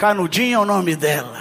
Canudinho é o nome dela.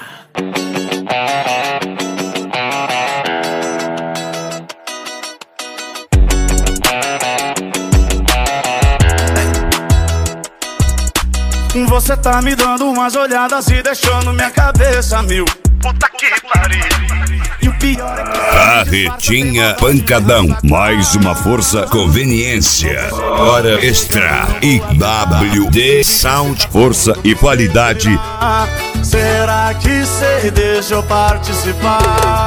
Você tá me dando umas olhadas e deixando minha cabeça mil. Puta que pariu. E o pior é que Carretinha Pancadão, mais uma força conveniência. Hora extra. IWD Sound, força e qualidade. Será que cê deixa eu participar?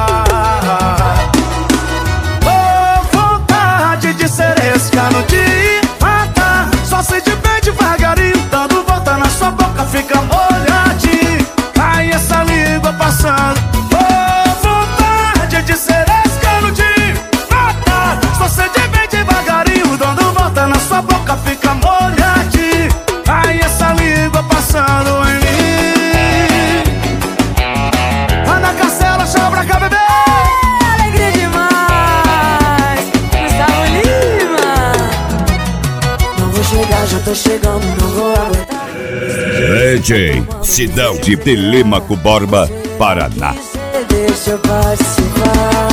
Oh, vontade de ser esse canudinho. Só sei de bem devagarinho, dando volta na sua boca, fica molhadinho. Ai, essa língua passando. Oh, vontade de ser esse canudinho. Só sei de bem devagarinho, dando volta na sua boca, fica molhadinho. Ai, essa língua passando em mim. Ana Castela, chama pra cá, bebê. Alegria demais, Gustavo Lima. Não vou chegar, já tô chegando, não vou aguentar. DJ Sidão de Telêmaco Borba, Paraná. Deixa eu participar.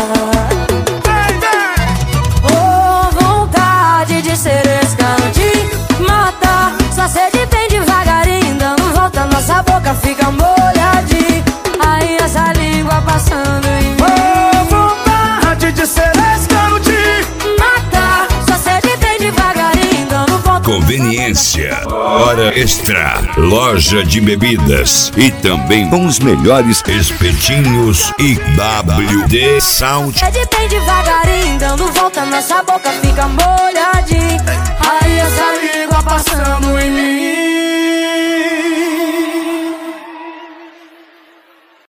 Oh, vontade de ser esse canudinho, matar. Só sede bem devagarinho, dando volta, nossa boca fica molhadinha. Aí essa língua passando em mim. Oh, vontade de ser esse canudinho. Matar, só sede bem devagarinho, dando volta. Conveniência. Hora extra. Loja de bebidas e também com os melhores espetinhos. IWD Sound. Sede bem devagarinho, dando volta, nossa boca fica molhadinha. Aí essa língua passando em mim.